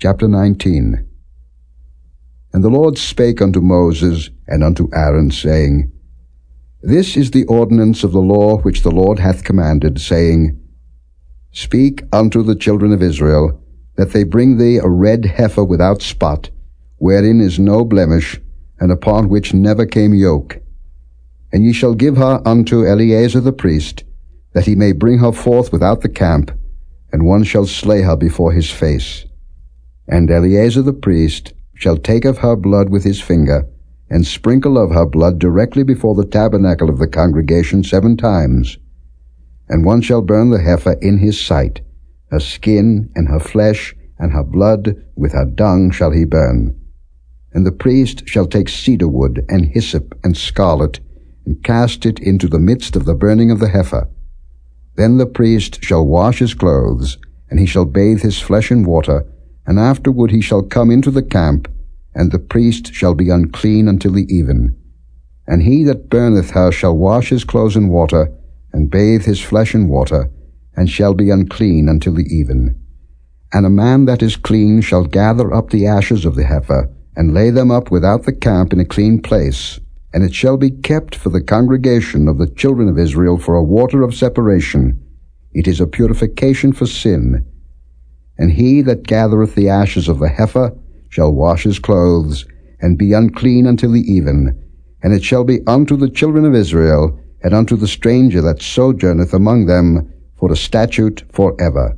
Chapter 19. And the Lord spake unto Moses and unto Aaron, saying, This is the ordinance of the law which the Lord hath commanded, saying, Speak unto the children of Israel, that they bring thee a red heifer without spot, wherein is no blemish, and upon which never came yoke. And ye shall give her unto Eleazar the priest, that he may bring her forth without the camp, and one shall slay her before his face. And Eleazar the priest shall take of her blood with his finger, and sprinkle of her blood directly before the tabernacle of the congregation 7 times. And one shall burn the heifer in his sight, her skin and her flesh and her blood with her dung shall he burn. And the priest shall take cedar wood and hyssop and scarlet, and cast it into the midst of the burning of the heifer. Then the priest shall wash his clothes, and he shall bathe his flesh in water, and afterward he shall come into the camp, and the priest shall be unclean until the even. And he that burneth her shall wash his clothes in water, and bathe his flesh in water, and shall be unclean until the even. And a man that is clean shall gather up the ashes of the heifer, and lay them up without the camp in a clean place, and it shall be kept for the congregation of the children of Israel for a water of separation. It is a purification for sin. And he that gathereth the ashes of the heifer shall wash his clothes, and be unclean until the even. And it shall be unto the children of Israel, and unto the stranger that sojourneth among them, for a statute forever.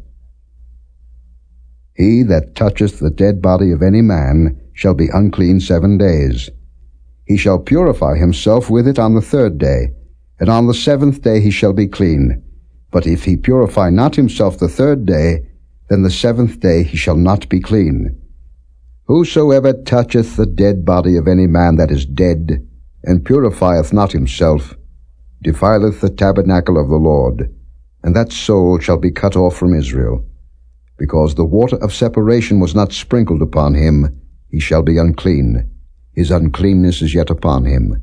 He that toucheth the dead body of any man shall be unclean 7 days. He shall purify himself with it on the 3rd day, and on the 7th day he shall be clean. But if he purify not himself the 3rd day, then the 7th day he shall not be clean. Whosoever toucheth the dead body of any man that is dead, and purifieth not himself, defileth the tabernacle of the Lord, and that soul shall be cut off from Israel. Because the water of separation was not sprinkled upon him, he shall be unclean. His uncleanness is yet upon him.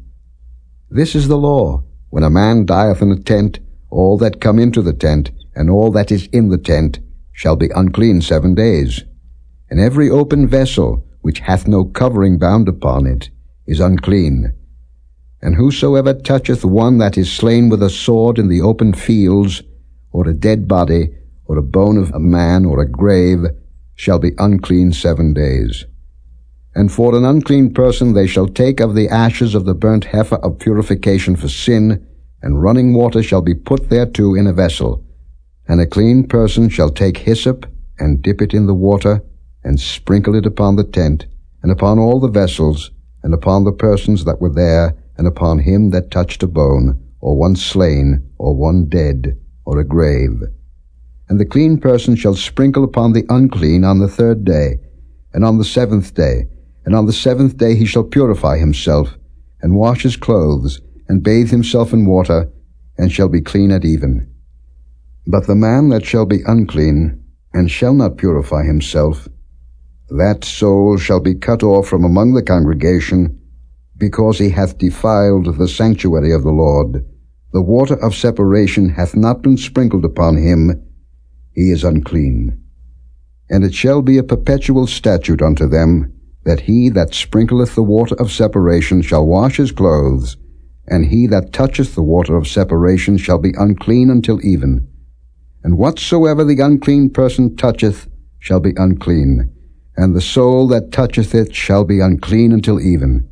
This is the law. When a man dieth in a tent, all that come into the tent, and all that is in the tent, shall be unclean 7 days. And every open vessel, which hath no covering bound upon it, is unclean. And whosoever toucheth one that is slain with a sword in the open fields, or a dead body, or a bone of a man, or a grave, shall be unclean 7 days. And for an unclean person they shall take of the ashes of the burnt heifer of purification for sin, and running water shall be put thereto in a vessel. And a clean person shall take hyssop, and dip it in the water, and sprinkle it upon the tent, and upon all the vessels, and upon the persons that were there, and upon him that touched a bone, or one slain, or one dead, or a grave. And the clean person shall sprinkle upon the unclean on the 3rd day, and on the 7th day, and on the 7th day he shall purify himself, and wash his clothes, and bathe himself in water, and shall be clean at even. But the man that shall be unclean, and shall not purify himself, that soul shall be cut off from among the congregation, because he hath defiled the sanctuary of the Lord. The water of separation hath not been sprinkled upon him. He is unclean. And it shall be a perpetual statute unto them, that he that sprinkleth the water of separation shall wash his clothes, and he that toucheth the water of separation shall be unclean until even. And whatsoever the unclean person toucheth shall be unclean, and the soul that toucheth it shall be unclean until even.